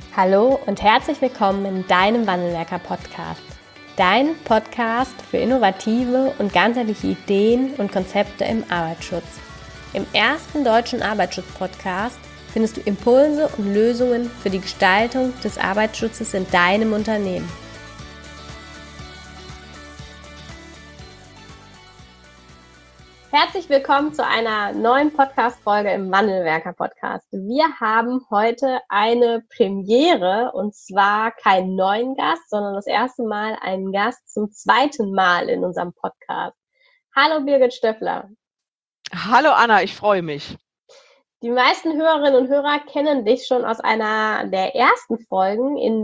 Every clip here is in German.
Hallo und herzlich willkommen in deinem Wandelwerker-Podcast. Dein Podcast für innovative und ganzheitliche Ideen und Konzepte im Arbeitsschutz. Im ersten deutschen Arbeitsschutz-Podcast findest du Impulse und Lösungen für die Gestaltung des Arbeitsschutzes in deinem Unternehmen. Herzlich willkommen zu einer neuen Podcast-Folge im Wandelwerker-Podcast. Wir haben heute eine Premiere und zwar keinen neuen Gast, sondern das erste Mal einen Gast zum zweiten Mal in unserem Podcast. Hallo Birgit Stöffler. Hallo Anna, ich freue mich. Die meisten Hörerinnen und Hörer kennen dich schon aus einer der ersten Folgen, in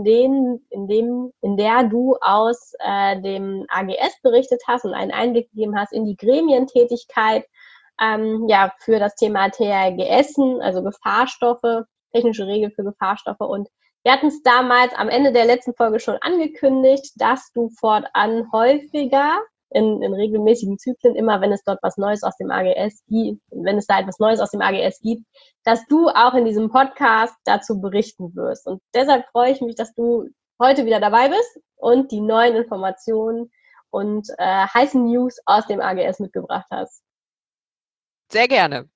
der du aus dem AGS berichtet hast und einen Einblick gegeben hast in die Gremientätigkeit für das Thema THGS, also Gefahrstoffe, technische Regeln für Gefahrstoffe. Und wir hatten es damals am Ende der letzten Folge schon angekündigt, dass du fortan häufiger in regelmäßigen Zyklen, immer wenn es dort was Neues aus dem AGS gibt, wenn es da etwas Neues aus dem AGS gibt, dass du auch in diesem Podcast dazu berichten wirst. Und deshalb freue ich mich, dass du heute wieder dabei bist und die neuen Informationen und heißen News aus dem AGS mitgebracht hast. Sehr gerne.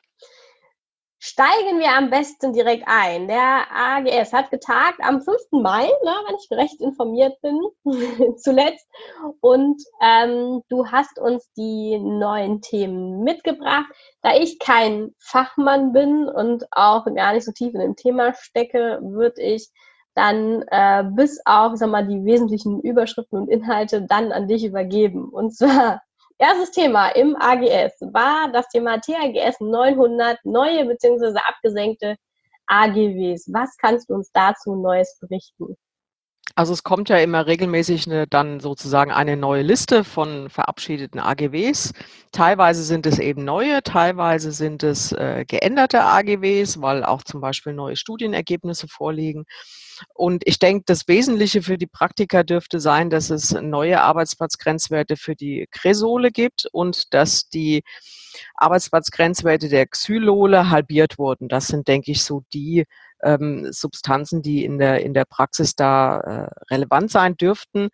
Steigen wir am besten direkt ein. Der AGS hat getagt am 5. Mai, wenn ich recht informiert bin, zuletzt. Und du hast uns die neuen Themen mitgebracht. Da ich kein Fachmann bin und auch gar nicht so tief in dem Thema stecke, würde ich dann bis auf, die wesentlichen Überschriften und Inhalte dann an dich übergeben. Und zwar erstes Thema im AGS war das Thema THGS 900, neue bzw. abgesenkte AGWs. Was kannst du uns dazu Neues berichten? Also es kommt ja immer regelmäßig dann sozusagen eine neue Liste von verabschiedeten AGWs. Teilweise sind es eben neue, teilweise sind es geänderte AGWs, weil auch zum Beispiel neue Studienergebnisse vorliegen. Und ich denke, das Wesentliche für die Praktiker dürfte sein, dass es neue Arbeitsplatzgrenzwerte für die Kresole gibt und dass die Arbeitsplatzgrenzwerte der Xylole halbiert wurden. Das sind, denke ich, so die Substanzen, die in der Praxis da relevant sein dürften.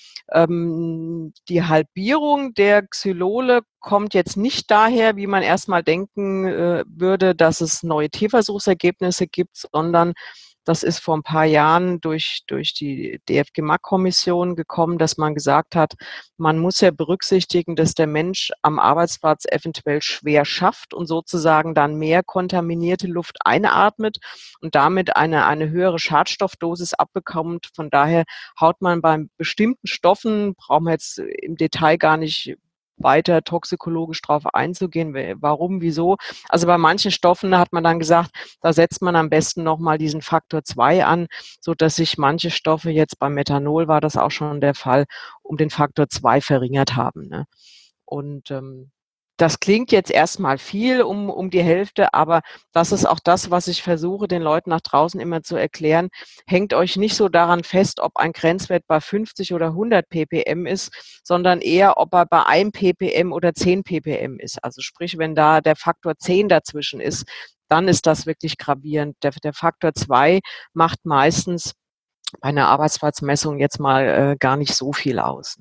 Die Halbierung der Xylole kommt jetzt nicht daher, wie man erstmal denken würde, dass es neue Tierversuchsergebnisse gibt, sondern das ist vor ein paar Jahren durch die DFG-MAK-Kommission gekommen, dass man gesagt hat, man muss ja berücksichtigen, dass der Mensch am Arbeitsplatz eventuell schwer schafft und sozusagen dann mehr kontaminierte Luft einatmet und damit eine höhere Schadstoffdosis abbekommt. Von daher haut man bei bestimmten Stoffen, brauchen wir jetzt im Detail gar nicht weiter toxikologisch drauf einzugehen, warum, wieso. Also bei manchen Stoffen hat man dann gesagt, da setzt man am besten nochmal diesen Faktor 2 an, sodass sich manche Stoffe, jetzt beim Methanol war das auch schon der Fall, um den Faktor 2 verringert haben. Ne? Und das klingt jetzt erstmal viel, um die Hälfte, aber das ist auch das, was ich versuche, den Leuten nach draußen immer zu erklären. Hängt euch nicht so daran fest, ob ein Grenzwert bei 50 oder 100 ppm ist, sondern eher, ob er bei 1 ppm oder 10 ppm ist. Also sprich, wenn da der Faktor 10 dazwischen ist, dann ist das wirklich gravierend. Der Faktor 2 macht meistens bei einer Arbeitsplatzmessung jetzt mal gar nicht so viel aus.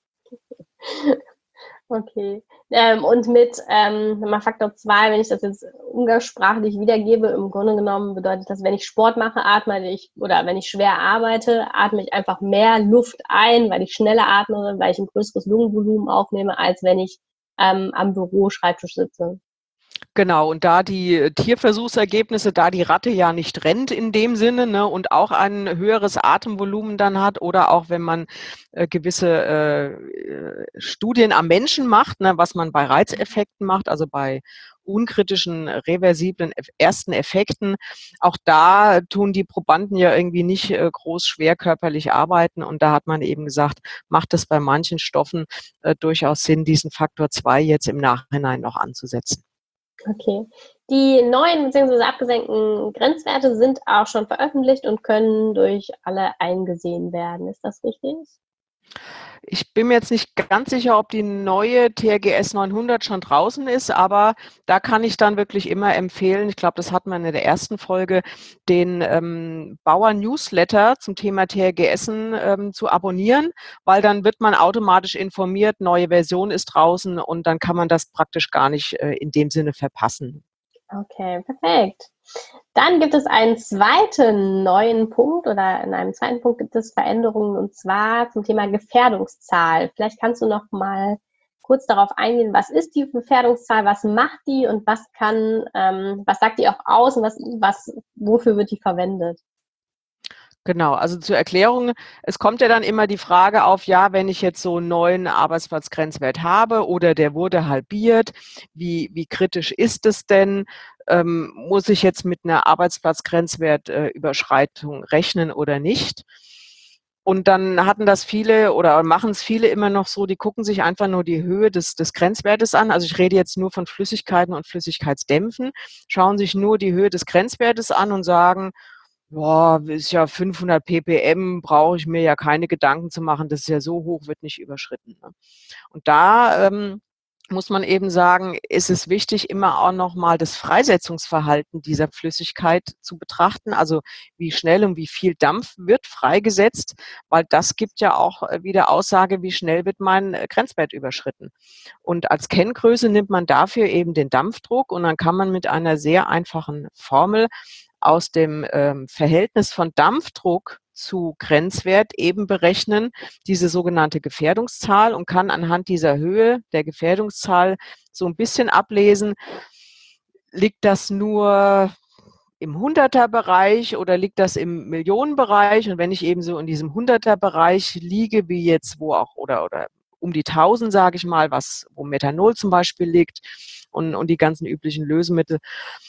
Okay. Und mit Faktor 2, wenn ich das jetzt umgangssprachlich wiedergebe, im Grunde genommen bedeutet das, wenn ich Sport mache, oder wenn ich schwer arbeite, atme ich einfach mehr Luft ein, weil ich schneller atme, weil ich ein größeres Lungenvolumen aufnehme, als wenn ich am Büroschreibtisch sitze. Genau, und da die Tierversuchsergebnisse, da die Ratte ja nicht rennt in dem Sinne, ne, und auch ein höheres Atemvolumen dann hat, oder auch wenn man gewisse Studien am Menschen macht, ne, was man bei Reizeffekten macht, also bei unkritischen, reversiblen ersten Effekten, auch da tun die Probanden ja irgendwie nicht groß schwer körperlich arbeiten, und da hat man eben gesagt, macht es bei manchen Stoffen durchaus Sinn, diesen Faktor 2 jetzt im Nachhinein noch anzusetzen. Okay. Die neuen bzw. abgesenkten Grenzwerte sind auch schon veröffentlicht und können durch alle eingesehen werden. Ist das richtig? Ich bin mir jetzt nicht ganz sicher, ob die neue TRGS 900 schon draußen ist, aber da kann ich dann wirklich immer empfehlen, ich glaube, das hat man in der ersten Folge, den Bauer-Newsletter zum Thema TRGS zu abonnieren, weil dann wird man automatisch informiert, neue Version ist draußen und dann kann man das praktisch gar nicht in dem Sinne verpassen. Okay, perfekt. Dann gibt es einen zweiten neuen Punkt oder in einem zweiten Punkt gibt es Veränderungen und zwar zum Thema Gefährdungszahl. Vielleicht kannst du noch mal kurz darauf eingehen, was ist die Gefährdungszahl, was macht die und was sagt die auch aus und wofür wird die verwendet? Genau, also zur Erklärung, es kommt ja dann immer die Frage auf, ja, wenn ich jetzt so einen neuen Arbeitsplatzgrenzwert habe oder der wurde halbiert, wie kritisch ist es denn? Muss ich jetzt mit einer Arbeitsplatzgrenzwertüberschreitung rechnen oder nicht? Und dann hatten das viele oder machen es viele immer noch so, die gucken sich einfach nur die Höhe des Grenzwertes an. Also ich rede jetzt nur von Flüssigkeiten und Flüssigkeitsdämpfen, schauen sich nur die Höhe des Grenzwertes an und sagen, boah, ist ja 500 ppm, brauche ich mir ja keine Gedanken zu machen, das ist ja so hoch, wird nicht überschritten. Ne? Und da muss man eben sagen, ist es wichtig, immer auch nochmal das Freisetzungsverhalten dieser Flüssigkeit zu betrachten. Also wie schnell und wie viel Dampf wird freigesetzt, weil das gibt ja auch wieder Aussage, wie schnell wird mein Grenzwert überschritten. Und als Kenngröße nimmt man dafür eben den Dampfdruck und dann kann man mit einer sehr einfachen Formel aus dem Verhältnis von Dampfdruck zu Grenzwert eben berechnen, diese sogenannte Gefährdungszahl und kann anhand dieser Höhe der Gefährdungszahl so ein bisschen ablesen, liegt das nur im Hunderterbereich oder liegt das im Millionenbereich? Und wenn ich eben so in diesem Hunderterbereich liege, wie jetzt wo auch oder um die 1000, sage ich mal, wo Methanol zum Beispiel liegt und die ganzen üblichen Lösemittel,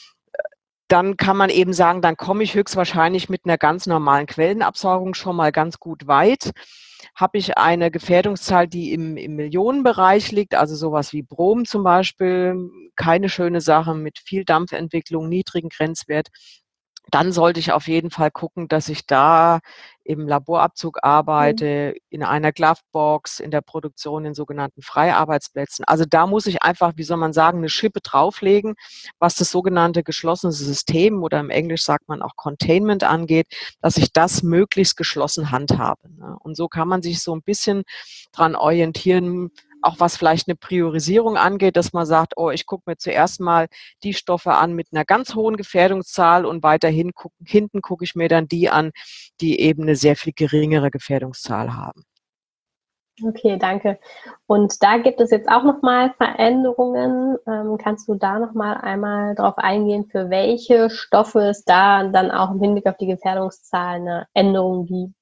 dann kann man eben sagen, dann komme ich höchstwahrscheinlich mit einer ganz normalen Quellenabsaugung schon mal ganz gut weit. Habe ich eine Gefährdungszahl, die im Millionenbereich liegt, also sowas wie Brom zum Beispiel, keine schöne Sache mit viel Dampfentwicklung, niedrigen Grenzwert, dann sollte ich auf jeden Fall gucken, dass ich da im Laborabzug arbeite, in einer Glovebox, in der Produktion, in sogenannten Freiarbeitsplätzen. Also da muss ich einfach, wie soll man sagen, eine Schippe drauflegen, was das sogenannte geschlossene System oder im Englisch sagt man auch Containment angeht, dass ich das möglichst geschlossen handhabe. Und so kann man sich so ein bisschen dran orientieren, auch was vielleicht eine Priorisierung angeht, dass man sagt, oh, ich gucke mir zuerst mal die Stoffe an mit einer ganz hohen Gefährdungszahl und weiterhin hinten gucke ich mir dann die an, die eben eine sehr viel geringere Gefährdungszahl haben. Okay, danke. Und da gibt es jetzt auch nochmal Veränderungen. Kannst du da nochmal einmal drauf eingehen, für welche Stoffe es da dann auch im Hinblick auf die Gefährdungszahl eine Änderung gibt?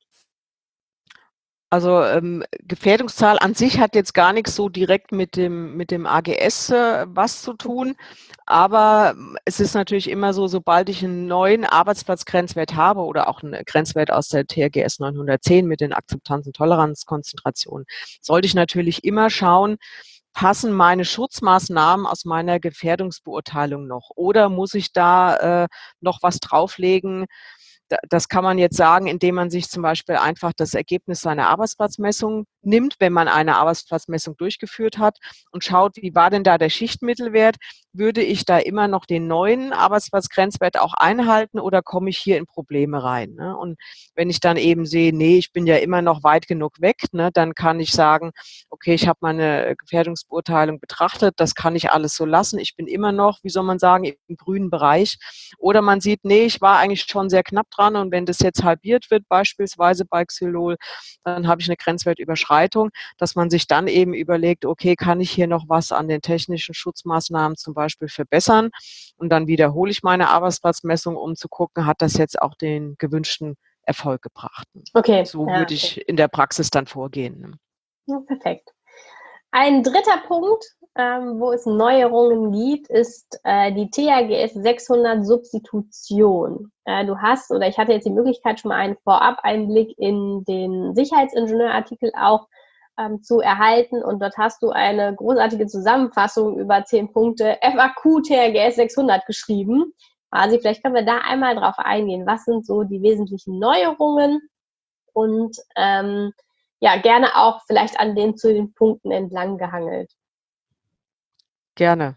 Also Gefährdungszahl an sich hat jetzt gar nichts so direkt mit dem AGS was zu tun, aber es ist natürlich immer so, sobald ich einen neuen Arbeitsplatzgrenzwert habe oder auch einen Grenzwert aus der TRGS 910 mit den Akzeptanz- und Toleranzkonzentrationen, sollte ich natürlich immer schauen, passen meine Schutzmaßnahmen aus meiner Gefährdungsbeurteilung noch oder muss ich da noch was drauflegen? Das kann man jetzt sagen, indem man sich zum Beispiel einfach das Ergebnis seiner Arbeitsplatzmessung nimmt, wenn man eine Arbeitsplatzmessung durchgeführt hat und schaut, wie war denn da der Schichtmittelwert? Würde ich da immer noch den neuen Arbeitsplatzgrenzwert auch einhalten oder komme ich hier in Probleme rein? Ne? Und wenn ich dann eben sehe, nee, ich bin ja immer noch weit genug weg, ne, dann kann ich sagen, okay, ich habe meine Gefährdungsbeurteilung betrachtet, das kann ich alles so lassen. Ich bin immer noch, wie soll man sagen, im grünen Bereich. Oder man sieht, nee, ich war eigentlich schon sehr knapp dran und wenn das jetzt halbiert wird, beispielsweise bei Xylol, dann habe ich eine Grenzwertüberschreitung, dass man sich dann eben überlegt, okay, kann ich hier noch was an den technischen Schutzmaßnahmen zum Beispiel verbessern? Und dann wiederhole ich meine Arbeitsplatzmessung, um zu gucken, hat das jetzt auch den gewünschten Erfolg gebracht? Okay, So ja, würde okay. ich in der Praxis dann vorgehen. Ja, perfekt. Ein dritter Punkt, wo es Neuerungen gibt, ist die THGS 600 Substitution. Du hast, oder ich hatte jetzt die Möglichkeit, schon mal einen Vorab-Einblick in den Sicherheitsingenieurartikel auch zu erhalten und dort hast du eine großartige Zusammenfassung über 10 Punkte FAQ THGS 600 geschrieben. Also vielleicht können wir da einmal drauf eingehen. Was sind so die wesentlichen Neuerungen und ja, gerne auch vielleicht zu den Punkten entlang gehangelt. Gerne.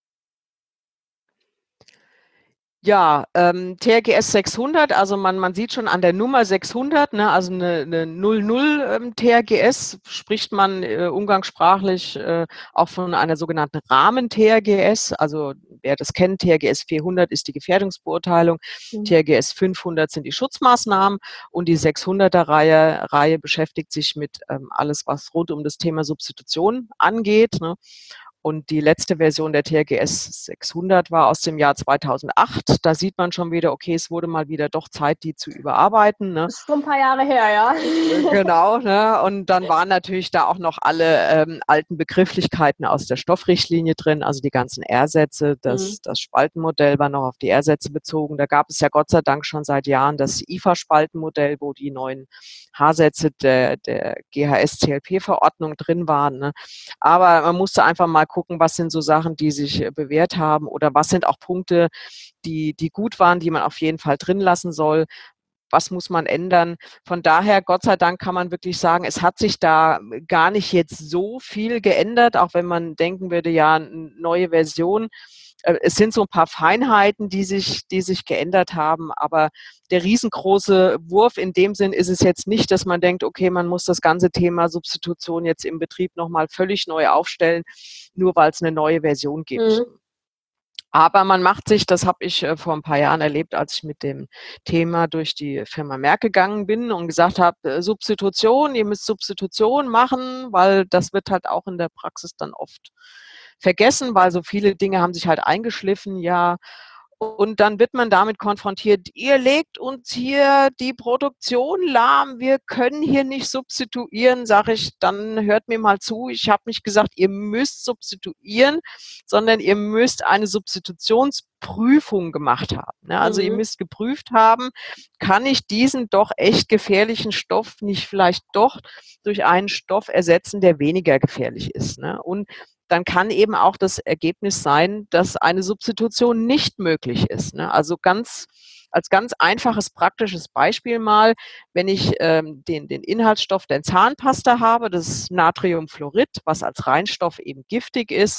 Ja, TRGS 600, also man sieht schon an der Nummer 600, ne, also eine 00 TRGS, spricht man umgangssprachlich auch von einer sogenannten Rahmen-TRGS. Also wer das kennt, TRGS 400 ist die Gefährdungsbeurteilung, TRGS 500 sind die Schutzmaßnahmen und die 600er Reihe beschäftigt sich mit alles, was rund um das Thema Substitution angeht, ne. Und die letzte Version der TRGS 600 war aus dem Jahr 2008. Da sieht man schon wieder, okay, es wurde mal wieder doch Zeit, die zu überarbeiten. Ne? Das ist schon ein paar Jahre her, ja. Genau, ne? Und dann waren natürlich da auch noch alle alten Begrifflichkeiten aus der Stoffrichtlinie drin, also die ganzen R-Sätze. Das Spaltenmodell war noch auf die R-Sätze bezogen. Da gab es ja Gott sei Dank schon seit Jahren das IFA-Spaltenmodell, wo die neuen H-Sätze der GHS-CLP-Verordnung drin waren. Ne? Aber man musste einfach mal gucken, was sind so Sachen, die sich bewährt haben oder was sind auch Punkte, die gut waren, die man auf jeden Fall drin lassen soll. Was muss man ändern? Von daher, Gott sei Dank, kann man wirklich sagen, es hat sich da gar nicht jetzt so viel geändert, auch wenn man denken würde, ja, eine neue Version. Es sind so ein paar Feinheiten, die sich geändert haben, aber der riesengroße Wurf in dem Sinn ist es jetzt nicht, dass man denkt, okay, man muss das ganze Thema Substitution jetzt im Betrieb nochmal völlig neu aufstellen, nur weil es eine neue Version gibt. Aber man macht sich, das habe ich vor ein paar Jahren erlebt, als ich mit dem Thema durch die Firma Merck gegangen bin und gesagt habe, Substitution, ihr müsst Substitution machen, weil das wird halt auch in der Praxis dann oft vergessen, weil so viele Dinge haben sich halt eingeschliffen, ja. Und dann wird man damit konfrontiert, ihr legt uns hier die Produktion lahm, wir können hier nicht substituieren, sage ich, dann hört mir mal zu, ich habe nicht gesagt, ihr müsst substituieren, sondern ihr müsst eine Substitutionsprüfung gemacht haben. Ne? Also ihr müsst geprüft haben, kann ich diesen doch echt gefährlichen Stoff nicht vielleicht doch durch einen Stoff ersetzen, der weniger gefährlich ist. Ne? Und dann kann eben auch das Ergebnis sein, dass eine Substitution nicht möglich ist. Ne? Also als ganz einfaches, praktisches Beispiel mal, wenn ich den Inhaltsstoff der Zahnpasta habe, das Natriumfluorid, was als Reinstoff eben giftig ist,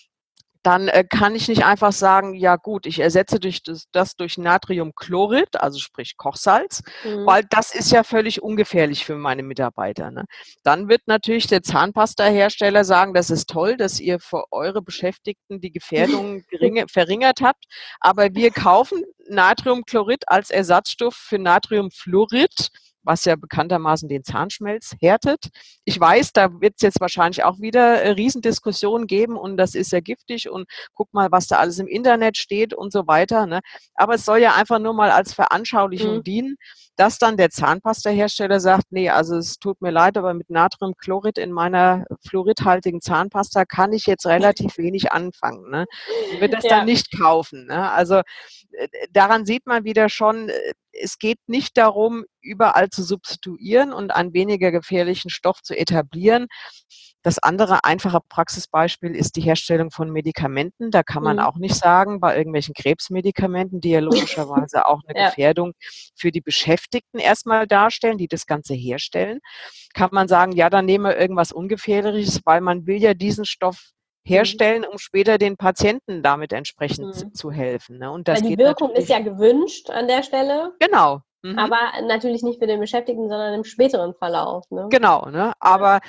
dann kann ich nicht einfach sagen, ja gut, ich ersetze das durch Natriumchlorid, also sprich Kochsalz, weil das ist ja völlig ungefährlich für meine Mitarbeiter. Ne? Dann wird natürlich der Zahnpasta-Hersteller sagen, das ist toll, dass ihr für eure Beschäftigten die Gefährdung verringert habt, aber wir kaufen Natriumchlorid als Ersatzstoff für Natriumfluorid, was ja bekanntermaßen den Zahnschmelz härtet. Ich weiß, da wird es jetzt wahrscheinlich auch wieder Riesendiskussionen geben und das ist ja giftig und guck mal, was da alles im Internet steht und so weiter. Ne? Aber es soll ja einfach nur mal als Veranschaulichung dienen, dass dann der Zahnpasta-Hersteller sagt, nee, also es tut mir leid, aber mit Natriumchlorid in meiner fluoridhaltigen Zahnpasta kann ich jetzt relativ wenig anfangen. Ne? Und wird das dann nicht kaufen. Ne? Also daran sieht man wieder schon, es geht nicht darum, überall zu substituieren und einen weniger gefährlichen Stoff zu etablieren. Das andere einfache Praxisbeispiel ist die Herstellung von Medikamenten. Da kann man auch nicht sagen, bei irgendwelchen Krebsmedikamenten, die ja logischerweise auch eine Gefährdung für die Beschäftigten erstmal darstellen, die das Ganze herstellen, kann man sagen, ja, dann nehmen wir irgendwas Ungefährliches, weil man will ja diesen Stoff herstellen, um später den Patienten damit entsprechend zu helfen. Ne? Und das weil die geht Wirkung natürlich, ist ja gewünscht an der Stelle. Genau. Aber natürlich nicht für den Beschäftigten, sondern im späteren Verlauf. Ne? Genau, ne? Aber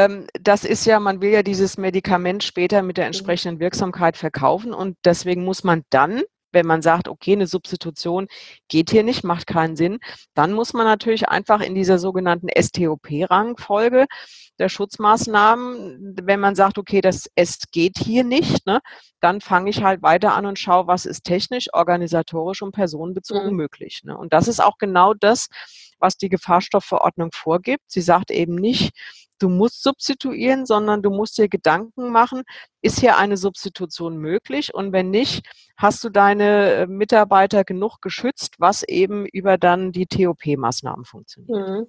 das ist ja, man will ja dieses Medikament später mit der entsprechenden Wirksamkeit verkaufen und deswegen muss man dann, wenn man sagt, okay, eine Substitution geht hier nicht, macht keinen Sinn, dann muss man natürlich einfach in dieser sogenannten STOP-Rangfolge der Schutzmaßnahmen, wenn man sagt, okay, es geht hier nicht, ne, dann fange ich halt weiter an und schaue, was ist technisch, organisatorisch und personenbezogen möglich. Ne? Und das ist auch genau das, was die Gefahrstoffverordnung vorgibt. Sie sagt eben nicht, du musst substituieren, sondern du musst dir Gedanken machen, ist hier eine Substitution möglich? Und wenn nicht, hast du deine Mitarbeiter genug geschützt, was eben über dann die TOP-Maßnahmen funktioniert.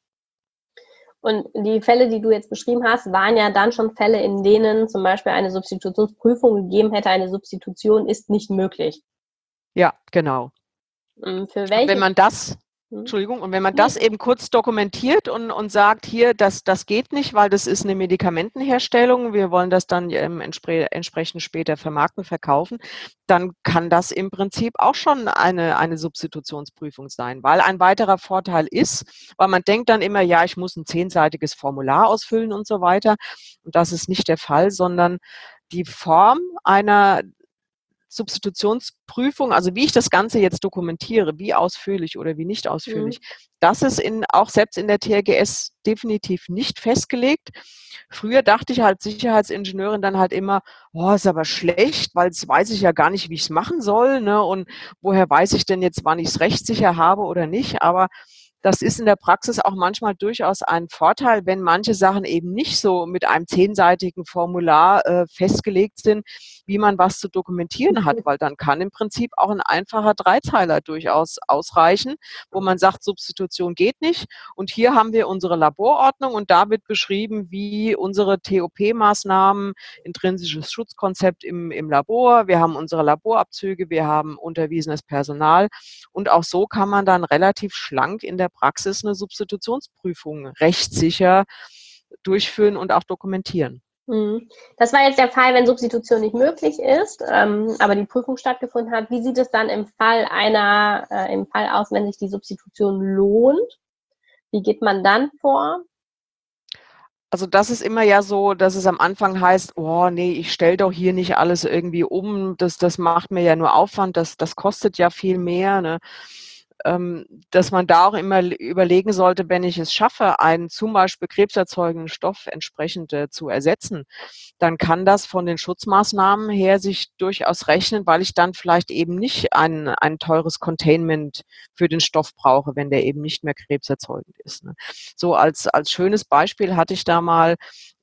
Und die Fälle, die du jetzt beschrieben hast, waren ja dann schon Fälle, in denen zum Beispiel eine Substitutionsprüfung gegeben hätte, eine Substitution ist nicht möglich. Ja, genau. Für welche? Wenn man das Entschuldigung, und wenn man Nee. das eben kurz dokumentiert und sagt, hier, das geht nicht, weil das ist eine Medikamentenherstellung, wir wollen das dann entsprechend später vermarkten, verkaufen, dann kann das im Prinzip auch schon eine Substitutionsprüfung sein. Weil ein weiterer Vorteil ist, weil man denkt dann immer, ja, ich muss ein 10-seitiges Formular ausfüllen und so weiter. Und das ist nicht der Fall, sondern die Form einer Substitutionsprüfung, also wie ich das Ganze jetzt dokumentiere, wie ausführlich oder wie nicht ausführlich, das ist auch selbst in der TRGS definitiv nicht festgelegt. Früher dachte ich halt Sicherheitsingenieurin dann halt immer, oh, ist aber schlecht, weil jetzt weiß ich ja gar nicht, wie ich es machen soll, ne? Und woher weiß ich denn jetzt, wann ich es rechtssicher habe oder nicht? Aber das ist in der Praxis auch manchmal durchaus ein Vorteil, wenn manche Sachen eben nicht so mit einem 10-seitigen Formular festgelegt sind, wie man was zu dokumentieren hat, weil dann kann im Prinzip auch ein einfacher Dreizeiler durchaus ausreichen, wo man sagt, Substitution geht nicht. Und hier haben wir unsere Laborordnung und da wird beschrieben, wie unsere TOP-Maßnahmen, intrinsisches Schutzkonzept im Labor, wir haben unsere Laborabzüge, wir haben unterwiesenes Personal und auch so kann man dann relativ schlank in der Praxis eine Substitutionsprüfung rechtssicher durchführen und auch dokumentieren. Das war jetzt der Fall, wenn Substitution nicht möglich ist, aber die Prüfung stattgefunden hat. Wie sieht es dann im Fall aus, wenn sich die Substitution lohnt? Wie geht man dann vor? Also das ist immer ja so, dass es am Anfang heißt, oh nee, ich stelle doch hier nicht alles irgendwie um, das macht mir ja nur Aufwand, das kostet ja viel mehr, ne? Dass man da auch immer überlegen sollte, wenn ich es schaffe, einen zum Beispiel krebserzeugenden Stoff entsprechend zu ersetzen, dann kann das von den Schutzmaßnahmen her sich durchaus rechnen, weil ich dann vielleicht eben nicht ein teures Containment für den Stoff brauche, wenn der eben nicht mehr krebserzeugend ist, ne? So als schönes Beispiel hatte ich da mal,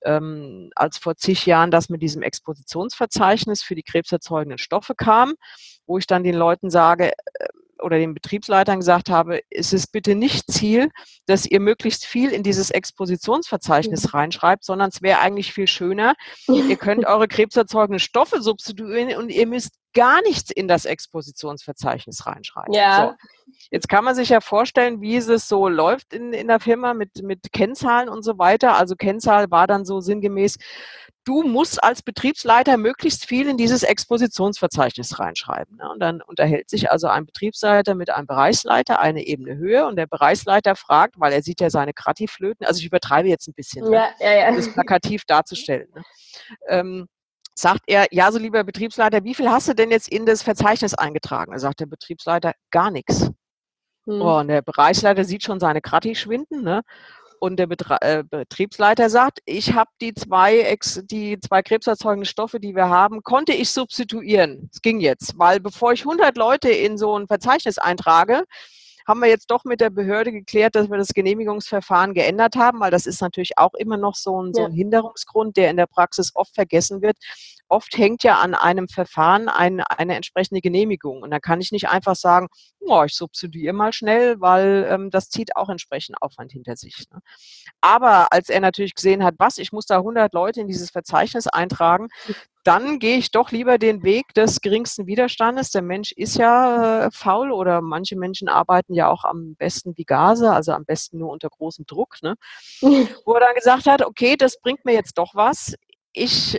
als vor zig Jahren das mit diesem Expositionsverzeichnis für die krebserzeugenden Stoffe kam, wo ich dann den Leuten sage, oder den Betriebsleitern gesagt habe, es ist bitte nicht Ziel, dass ihr möglichst viel in dieses Expositionsverzeichnis reinschreibt, sondern es wäre eigentlich viel schöner, ihr könnt eure krebserzeugenden Stoffe substituieren und ihr müsst gar nichts in das Expositionsverzeichnis reinschreiben. Ja. So. Jetzt kann man sich ja vorstellen, wie es so läuft in der Firma mit Kennzahlen und so weiter. Also Kennzahl war dann so sinngemäß, du musst als Betriebsleiter möglichst viel in dieses Expositionsverzeichnis reinschreiben. Ne? Und dann unterhält sich also ein Betriebsleiter mit einem Bereichsleiter eine Ebene höher und der Bereichsleiter fragt, weil er sieht ja seine Grattiflöten, also ich übertreibe jetzt ein bisschen, um das plakativ darzustellen, ne? Sagt er, ja, so lieber Betriebsleiter, wie viel hast du denn jetzt in das Verzeichnis eingetragen? Da sagt der Betriebsleiter, gar nichts. Oh, und der Bereichsleiter sieht schon seine Gratti schwinden, ne? Und der Betriebsleiter sagt, ich habe die zwei krebserzeugenden Stoffe, die wir haben, konnte ich substituieren. Es ging jetzt, weil bevor ich 100 Leute in so ein Verzeichnis eintrage, haben wir jetzt doch mit der Behörde geklärt, dass wir das Genehmigungsverfahren geändert haben, weil das ist natürlich auch immer noch so ein Hinderungsgrund, der in der Praxis oft vergessen wird. Oft hängt ja an einem Verfahren eine entsprechende Genehmigung. Und da kann ich nicht einfach sagen, oh, ich substituiere mal schnell, weil das zieht auch entsprechend Aufwand hinter sich, ne? Aber als er natürlich gesehen hat, ich muss da 100 Leute in dieses Verzeichnis eintragen, dann gehe ich doch lieber den Weg des geringsten Widerstandes. Der Mensch ist ja faul oder manche Menschen arbeiten ja auch am besten wie Gase, also am besten nur unter großem Druck, ne? Wo er dann gesagt hat, okay, das bringt mir jetzt doch was. Ich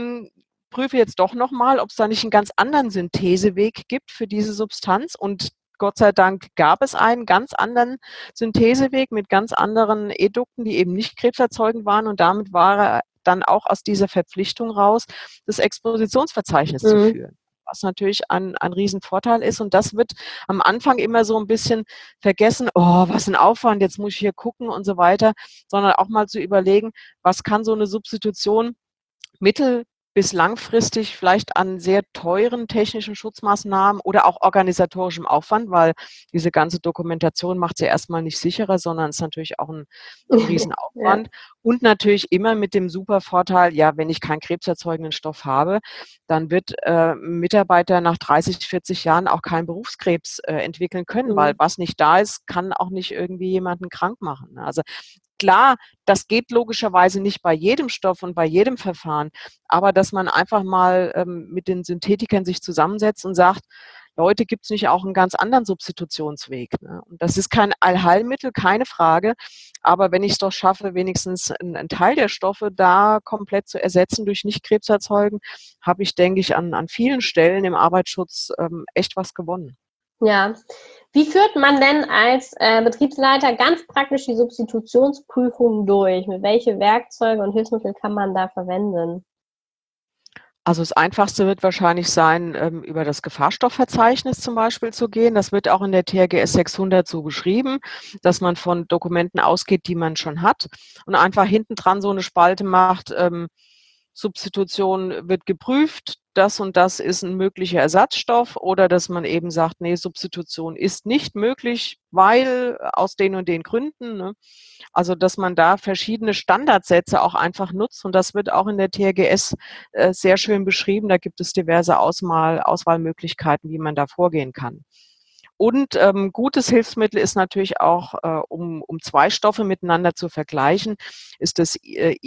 prüfe jetzt doch nochmal, ob es da nicht einen ganz anderen Syntheseweg gibt für diese Substanz. Und Gott sei Dank gab es einen ganz anderen Syntheseweg mit ganz anderen Edukten, die eben nicht krebserzeugend waren. Und damit war er dann auch aus dieser Verpflichtung raus, das Expositionsverzeichnis zu führen. Was natürlich ein Riesenvorteil ist. Und das wird am Anfang immer so ein bisschen vergessen, oh, was ein Aufwand, jetzt muss ich hier gucken und so weiter, sondern auch mal zu überlegen, was kann so eine Substitution mittel- bis langfristig vielleicht an sehr teuren technischen Schutzmaßnahmen oder auch organisatorischem Aufwand, weil diese ganze Dokumentation macht sie erstmal nicht sicherer, sondern ist natürlich auch ein Riesenaufwand. Und natürlich immer mit dem super Vorteil, ja, wenn ich keinen krebserzeugenden Stoff habe, dann wird ein Mitarbeiter nach 30, 40 Jahren auch keinen Berufskrebs entwickeln können, weil was nicht da ist, kann auch nicht irgendwie jemanden krank machen. Also klar, das geht logischerweise nicht bei jedem Stoff und bei jedem Verfahren, aber dass man einfach mal mit den Synthetikern sich zusammensetzt und sagt, Leute, gibt es nicht auch einen ganz anderen Substitutionsweg? Ne? Und das ist kein Allheilmittel, keine Frage. Aber wenn ich es doch schaffe, wenigstens einen Teil der Stoffe da komplett zu ersetzen durch nicht krebserzeugend, habe ich, denke ich, an vielen Stellen im Arbeitsschutz echt was gewonnen. Ja. Wie führt man denn als Betriebsleiter ganz praktisch die Substitutionsprüfung durch? Mit welche Werkzeuge und Hilfsmittel kann man da verwenden? Also das Einfachste wird wahrscheinlich sein, über das Gefahrstoffverzeichnis zum Beispiel zu gehen. Das wird auch in der THGS 600 so beschrieben, dass man von Dokumenten ausgeht, die man schon hat und einfach hinten dran so eine Spalte macht, Substitution wird geprüft, das und das ist ein möglicher Ersatzstoff, oder dass man eben sagt, nee, Substitution ist nicht möglich, weil aus den und den Gründen. Ne? Also dass man da verschiedene Standardsätze auch einfach nutzt, und das wird auch in der THGS sehr schön beschrieben. Da gibt es diverse Auswahlmöglichkeiten, wie man da vorgehen kann. Und gutes Hilfsmittel ist natürlich auch, um zwei Stoffe miteinander zu vergleichen, ist das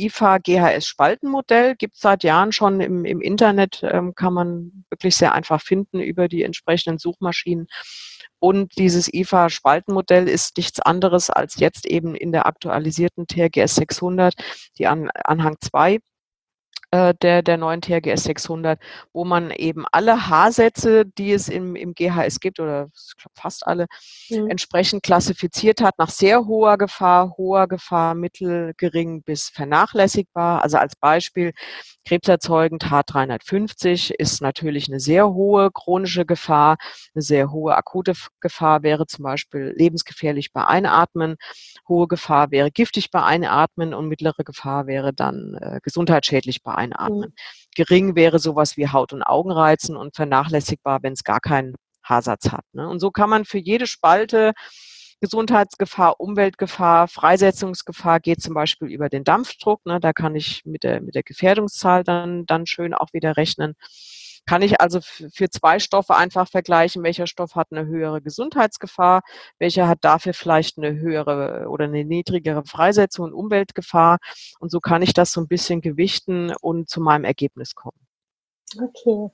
IFA-GHS-Spaltenmodell. Gibt es seit Jahren schon im Internet, kann man wirklich sehr einfach finden über die entsprechenden Suchmaschinen. Und dieses IFA-Spaltenmodell ist nichts anderes als jetzt eben in der aktualisierten THGS 600, die Anhang 2 der neuen THGS 600, wo man eben alle H-Sätze, die es im GHS gibt, oder ich glaube fast alle, entsprechend klassifiziert hat nach sehr hoher Gefahr, mittel, gering bis vernachlässigbar. Also als Beispiel, krebserzeugend H350 ist natürlich eine sehr hohe chronische Gefahr. Eine sehr hohe akute Gefahr wäre zum Beispiel lebensgefährlich bei Einatmen. Hohe Gefahr wäre giftig bei Einatmen und mittlere Gefahr wäre dann gesundheitsschädlich bei Einatmen. Gering wäre sowas wie Haut- und Augenreizen und vernachlässigbar, wenn es gar keinen Haarsatz hat. Ne? Und so kann man für jede Spalte Gesundheitsgefahr, Umweltgefahr, Freisetzungsgefahr geht zum Beispiel über den Dampfdruck. Ne? Da kann ich mit der Gefährdungszahl dann schön auch wieder rechnen. Kann ich also für zwei Stoffe einfach vergleichen, welcher Stoff hat eine höhere Gesundheitsgefahr, welcher hat dafür vielleicht eine höhere oder eine niedrigere Freisetzung und Umweltgefahr. Und so kann ich das so ein bisschen gewichten und zu meinem Ergebnis kommen. Okay.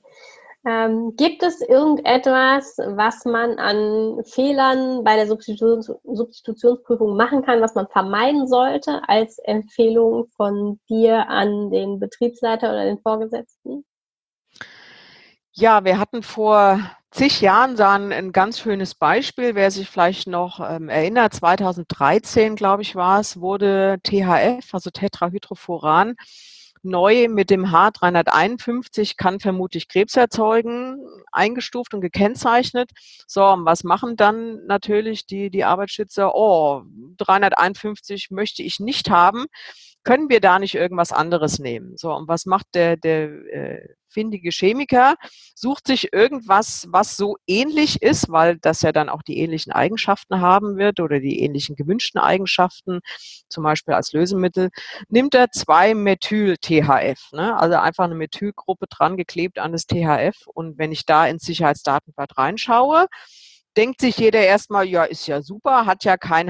Gibt es irgendetwas, was man an Fehlern bei der Substitutionsprüfung machen kann, was man vermeiden sollte, als Empfehlung von dir an den Betriebsleiter oder den Vorgesetzten? Ja, wir hatten vor zig Jahren ein ganz schönes Beispiel. Wer sich vielleicht noch erinnert, 2013, glaube ich, wurde THF, also Tetrahydrofuran, neu mit dem H351, kann vermutlich Krebs erzeugen, eingestuft und gekennzeichnet. So, und was machen dann natürlich die Arbeitsschützer? Oh, 351 möchte ich nicht haben. Können wir da nicht irgendwas anderes nehmen? So, und was macht der findige Chemiker? Sucht sich irgendwas, was so ähnlich ist, weil das ja dann auch die ähnlichen Eigenschaften haben wird oder die ähnlichen gewünschten Eigenschaften, zum Beispiel als Lösemittel, nimmt er 2-Methyl-THF, ne? Also einfach eine Methylgruppe dran geklebt an das THF. Und wenn ich da ins Sicherheitsdatenblatt reinschaue, denkt sich jeder erstmal, ja, ist ja super, hat ja kein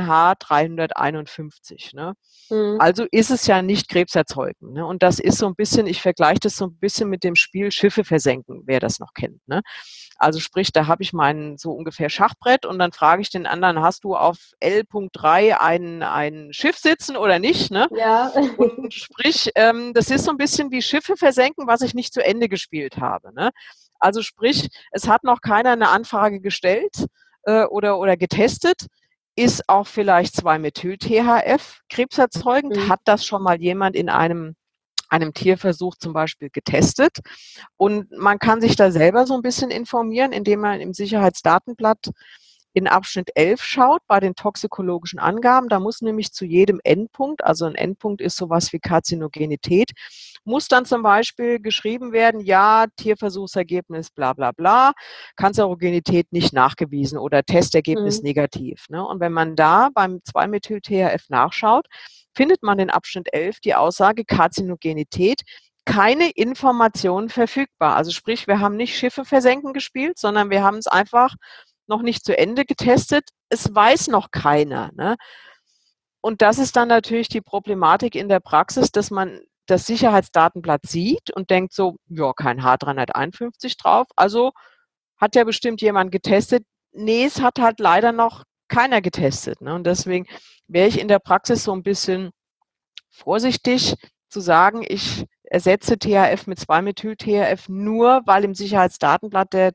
H351. Ne? Also ist es ja nicht krebserzeugend. Ne? Und das ist so ein bisschen, ich vergleiche das so ein bisschen mit dem Spiel Schiffe versenken, wer das noch kennt. Ne? Also sprich, da habe ich mein so ungefähr Schachbrett und dann frage ich den anderen, hast du auf L.3 ein Schiff sitzen oder nicht? Ne? Ja. Und sprich, das ist so ein bisschen wie Schiffe versenken, was ich nicht zu Ende gespielt habe. Ne? Also sprich, es hat noch keiner eine Anfrage gestellt oder getestet. Ist auch vielleicht 2-Methyl-THF krebserzeugend? Hat das schon mal jemand in einem Tierversuch zum Beispiel getestet? Und man kann sich da selber so ein bisschen informieren, indem man im Sicherheitsdatenblatt in Abschnitt 11 schaut, bei den toxikologischen Angaben. Da muss nämlich zu jedem Endpunkt, also ein Endpunkt ist sowas wie Karzinogenität, muss dann zum Beispiel geschrieben werden, ja, Tierversuchsergebnis bla bla bla, Kanzerogenität nicht nachgewiesen oder Testergebnis negativ. Ne? Und wenn man da beim 2-Methyl-THF nachschaut, findet man in Abschnitt 11 die Aussage Karzinogenität, keine Informationen verfügbar. Also sprich, wir haben nicht Schiffe versenken gespielt, sondern wir haben es einfach noch nicht zu Ende getestet. Es weiß noch keiner. Ne? Und das ist dann natürlich die Problematik in der Praxis, dass man das Sicherheitsdatenblatt sieht und denkt so, ja, kein H351 drauf, also hat ja bestimmt jemand getestet. Nee, es hat halt leider noch keiner getestet. Ne? Und deswegen wäre ich in der Praxis so ein bisschen vorsichtig zu sagen, ich ersetze THF mit 2-Methyl-THF nur, weil im Sicherheitsdatenblatt der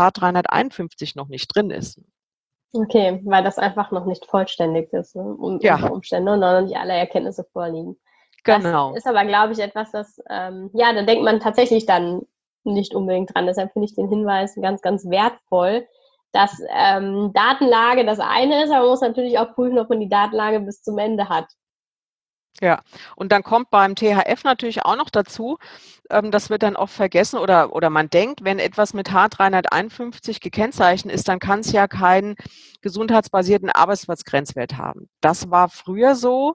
H351 noch nicht drin ist. Okay, weil das einfach noch nicht vollständig ist, ne? Ja, Unter Umständen und noch nicht alle Erkenntnisse vorliegen. Das genau. ist aber, glaube ich, etwas, das, ja, da denkt man tatsächlich dann nicht unbedingt dran. Deshalb finde ich den Hinweis ganz, ganz wertvoll, dass Datenlage das eine ist, aber man muss natürlich auch prüfen, ob man die Datenlage bis zum Ende hat. Ja, und dann kommt beim THF natürlich auch noch dazu, das wird dann oft vergessen oder man denkt, wenn etwas mit H351 gekennzeichnet ist, dann kann es ja keinen gesundheitsbasierten Arbeitsplatzgrenzwert haben. Das war früher so,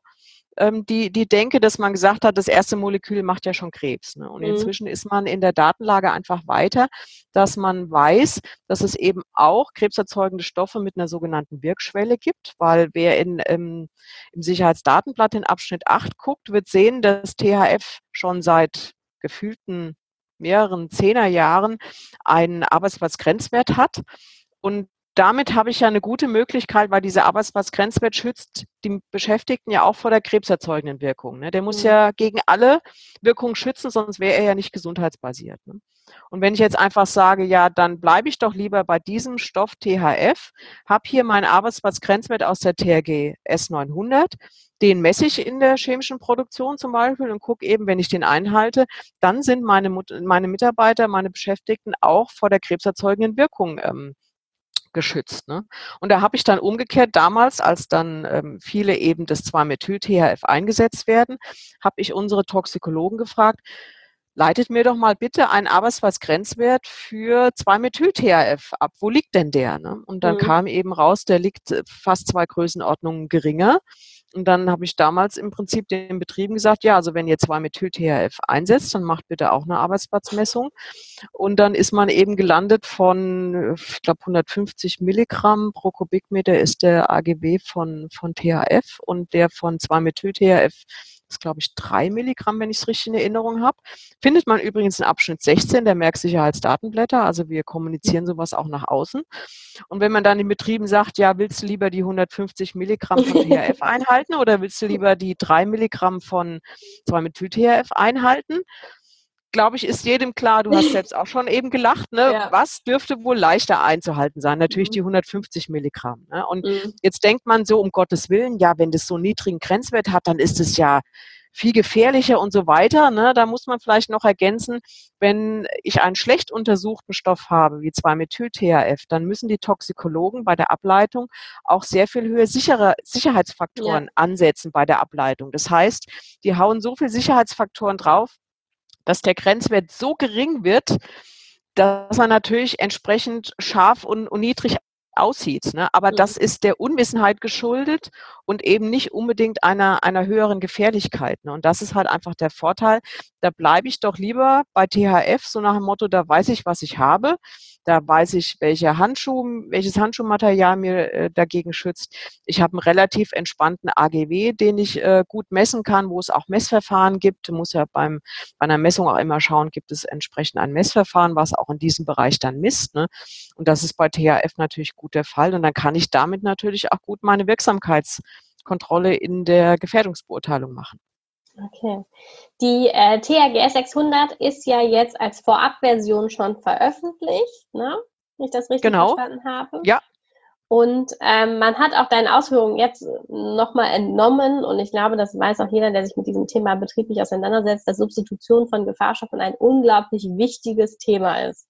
die Denke, dass man gesagt hat, das erste Molekül macht ja schon Krebs. Ne? Und inzwischen ist man in der Datenlage einfach weiter, dass man weiß, dass es eben auch krebserzeugende Stoffe mit einer sogenannten Wirkschwelle gibt, weil wer im Sicherheitsdatenblatt in Abschnitt 8 guckt, wird sehen, dass THF schon seit gefühlten mehreren Zehnerjahren einen Arbeitsplatzgrenzwert hat. Und damit habe ich ja eine gute Möglichkeit, weil dieser Arbeitsplatzgrenzwert schützt die Beschäftigten ja auch vor der krebserzeugenden Wirkung. Ne? Der muss ja gegen alle Wirkungen schützen, sonst wäre er ja nicht gesundheitsbasiert. Ne? Und wenn ich jetzt einfach sage, ja, dann bleibe ich doch lieber bei diesem Stoff THF, habe hier meinen Arbeitsplatzgrenzwert aus der THG S900, den messe ich in der chemischen Produktion zum Beispiel und gucke eben, wenn ich den einhalte, dann sind meine Mitarbeiter, meine Beschäftigten auch vor der krebserzeugenden Wirkung geschützt. Ne? Und da habe ich dann umgekehrt damals, als dann viele eben das 2-Methyl-THF eingesetzt werden, habe ich unsere Toxikologen gefragt, leitet mir doch mal bitte einen Arbeitsplatzgrenzwert für 2-Methyl-THF ab. Wo liegt denn der? Ne? Und dann kam eben raus, der liegt fast 2 Größenordnungen geringer. Und dann habe ich damals im Prinzip den Betrieben gesagt, ja, also wenn ihr 2-Methyl-THF einsetzt, dann macht bitte auch eine Arbeitsplatzmessung. Und dann ist man eben gelandet von, ich glaube, 150 Milligramm pro Kubikmeter ist der AGB von THF und der von 2-Methyl-THF ist, glaube ich, 3 Milligramm, wenn ich es richtig in Erinnerung habe. Findet man übrigens in Abschnitt 16 der Merksicherheitsdatenblätter. Also wir kommunizieren sowas auch nach außen. Und wenn man dann den Betrieben sagt, ja, willst du lieber die 150 Milligramm von THF einhalten oder willst du lieber die 3 Milligramm von 2-Methyl-THF einhalten? Glaube ich, ist jedem klar, du hast selbst auch schon eben gelacht, ne? Ja. Was dürfte wohl leichter einzuhalten sein? Natürlich die 150 Milligramm. Ne? Und jetzt denkt man so, um Gottes Willen, ja, wenn das so einen niedrigen Grenzwert hat, dann ist es ja viel gefährlicher und so weiter. Ne? Da muss man vielleicht noch ergänzen, wenn ich einen schlecht untersuchten Stoff habe, wie 2-Methyl-THF, dann müssen die Toxikologen bei der Ableitung auch sehr viel höher Sicherheitsfaktoren ansetzen bei der Ableitung. Das heißt, die hauen so viel Sicherheitsfaktoren drauf, dass der Grenzwert so gering wird, dass er natürlich entsprechend scharf und niedrig aussieht. Ne? Aber das ist der Unwissenheit geschuldet und eben nicht unbedingt einer höheren Gefährlichkeit. Ne? Und das ist halt einfach der Vorteil. Da bleibe ich doch lieber bei THF, so nach dem Motto, da weiß ich, was ich habe. Da weiß ich, welches Handschuhmaterial mir dagegen schützt. Ich habe einen relativ entspannten AGW, den ich gut messen kann, wo es auch Messverfahren gibt. Du musst ja bei einer Messung auch immer schauen, gibt es entsprechend ein Messverfahren, was auch in diesem Bereich dann misst. Ne? Und das ist bei THF natürlich gut der Fall. Und dann kann ich damit natürlich auch gut meine Wirksamkeitskontrolle in der Gefährdungsbeurteilung machen. Okay. Die THG 600 ist ja jetzt als Vorabversion schon veröffentlicht, ne? Wenn ich das richtig verstanden habe. Ja. Und man hat auch deine Ausführungen jetzt nochmal entnommen und ich glaube, das weiß auch jeder, der sich mit diesem Thema betrieblich auseinandersetzt, dass Substitution von Gefahrstoffen ein unglaublich wichtiges Thema ist.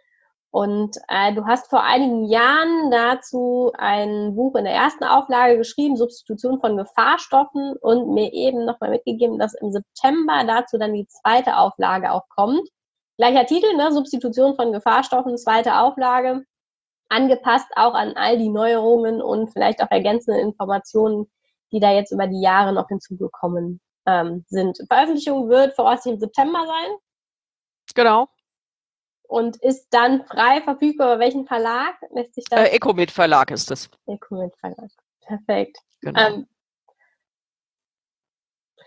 Und du hast vor einigen Jahren dazu ein Buch in der ersten Auflage geschrieben, Substitution von Gefahrstoffen, und mir eben nochmal mitgegeben, dass im September dazu dann die zweite Auflage auch kommt. Gleicher Titel, ne? Substitution von Gefahrstoffen, zweite Auflage, angepasst auch an all die Neuerungen und vielleicht auch ergänzende Informationen, die da jetzt über die Jahre noch hinzugekommen sind. Veröffentlichung wird voraussichtlich im September sein. Genau. Und ist dann frei verfügbar. Bei welchem Verlag lässt sich das? Ecomed Verlag ist es. Ecomed Verlag. Perfekt. Genau.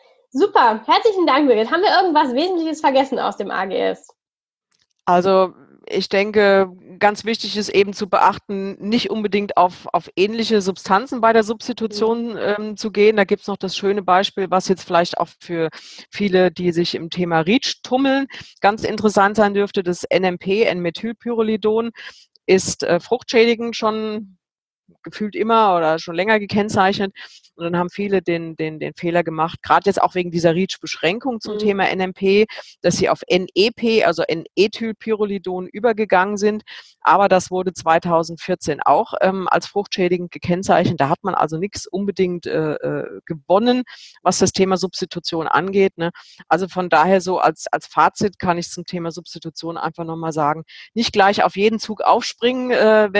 Super. Herzlichen Dank, Birgit. Haben wir irgendwas Wesentliches vergessen aus dem AGS? Also ich denke, ganz wichtig ist eben zu beachten, nicht unbedingt auf ähnliche Substanzen bei der Substitution zu gehen. Da gibt es noch das schöne Beispiel, was jetzt vielleicht auch für viele, die sich im Thema REACH tummeln, ganz interessant sein dürfte. Das NMP, N-Methylpyrrolidon, ist fruchtschädigend schon gefühlt immer oder schon länger gekennzeichnet. Und dann haben viele den Fehler gemacht, gerade jetzt auch wegen dieser REACH-Beschränkung zum Thema NMP, dass sie auf NEP, also N-Ethylpyrrolidon, übergegangen sind. Aber das wurde 2014 auch als fruchtschädigend gekennzeichnet. Da hat man also nichts unbedingt gewonnen, was das Thema Substitution angeht. Ne? Also von daher so als Fazit kann ich zum Thema Substitution einfach nochmal sagen, nicht gleich auf jeden Zug aufspringen,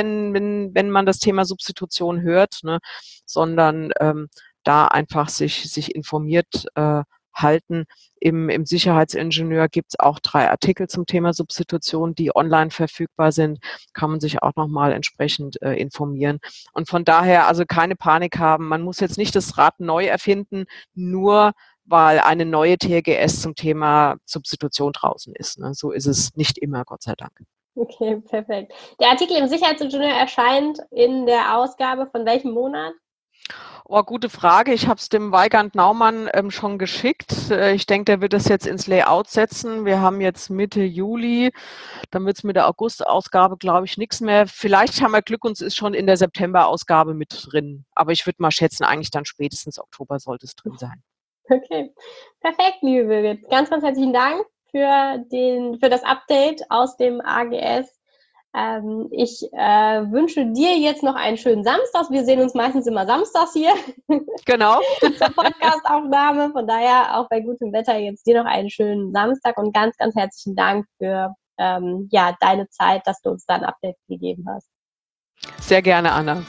wenn man das Thema Substitution hört, ne, sondern da einfach sich informiert halten. Im Sicherheitsingenieur gibt es auch 3 Artikel zum Thema Substitution, die online verfügbar sind. Kann man sich auch nochmal entsprechend informieren. Und von daher also keine Panik haben. Man muss jetzt nicht das Rad neu erfinden, nur weil eine neue TRGS zum Thema Substitution draußen ist. Ne? So ist es nicht immer, Gott sei Dank. Okay, perfekt. Der Artikel im Sicherheitsingenieur erscheint in der Ausgabe von welchem Monat? Oh, gute Frage. Ich habe es dem Weigand Naumann schon geschickt. Ich denke, der wird das jetzt ins Layout setzen. Wir haben jetzt Mitte Juli. Dann wird es mit der August-Ausgabe, glaube ich, nichts mehr. Vielleicht haben wir Glück und es ist schon in der September-Ausgabe mit drin. Aber ich würde mal schätzen, eigentlich dann spätestens Oktober sollte es drin sein. Okay, perfekt, liebe Birgit. Ganz, ganz herzlichen Dank für das Update aus dem AGS. Ich wünsche dir jetzt noch einen schönen Samstag. Wir sehen uns meistens immer samstags hier. Genau. Zur Podcast-Aufnahme. Von daher auch bei gutem Wetter jetzt dir noch einen schönen Samstag und ganz, ganz herzlichen Dank für deine Zeit, dass du uns da ein Update gegeben hast. Sehr gerne, Anna.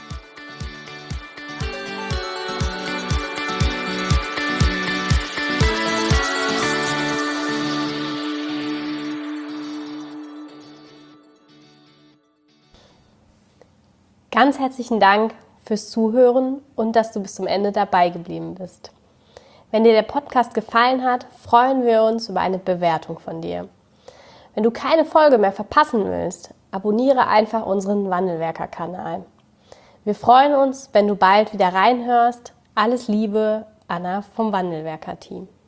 Ganz herzlichen Dank fürs Zuhören und dass du bis zum Ende dabei geblieben bist. Wenn dir der Podcast gefallen hat, freuen wir uns über eine Bewertung von dir. Wenn du keine Folge mehr verpassen willst, abonniere einfach unseren Wandelwerker-Kanal. Wir freuen uns, wenn du bald wieder reinhörst. Alles Liebe, Anna vom Wandelwerker-Team.